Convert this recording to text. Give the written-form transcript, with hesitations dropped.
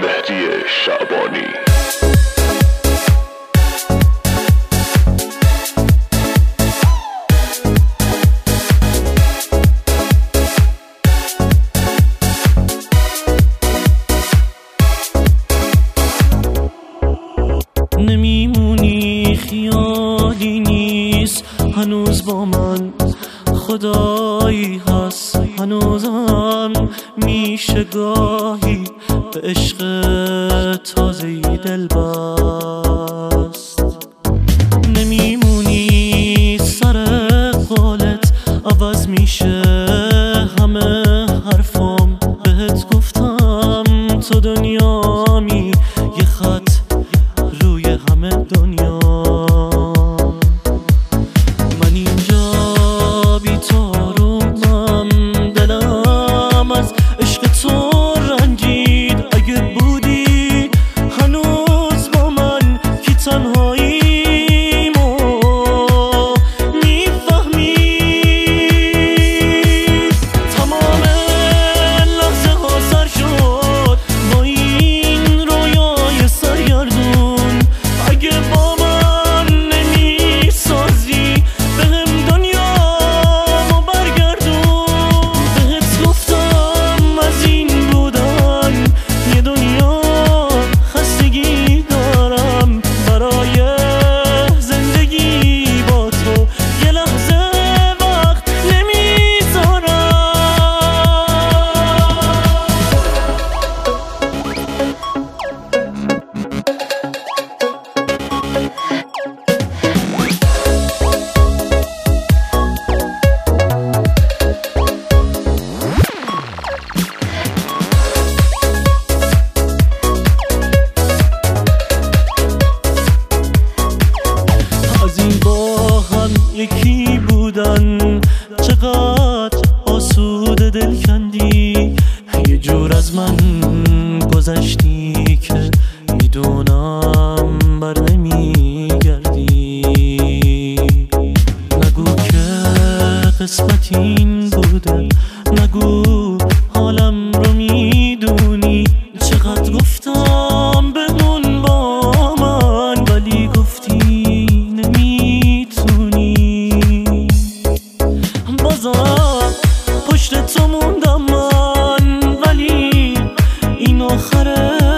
مهدی شعبانی. نمیمونی خیالی نیست هنوز با من، خدایی هست هنوزم میشه گاهی به عشق تازه‌ای دل بست. نمیمونی سر قولت عوض میشه همه حرفم، بهت گفتم تو دنیامی یه خط روی همه دنیا. من اینجا بی تو رومم، دلم از عشق تو رنجید. اگه بودی هنوز با من که تنهاییمو میفهمی. تمام لحظه ها سر شد با این رویای سرگردون. اگه با من نمیسازی بهم دنیامو برگردون. بهت گفتم از این بودن یه دنیا خستگی دارم، برای زندگی با تو یه لحظه وقت نمیذارم. از این با هم یکی بودن چقدر آسوده دل کندی. یه جور از من گذشتی که میدونم بر نمیگردی. نگو که قسمت این بوده، نگو حالم رو میدونی. چقدر گفتم بمون با من ولی گفتی نمیتونی. بازم پشت تو موندم من ولی این آخره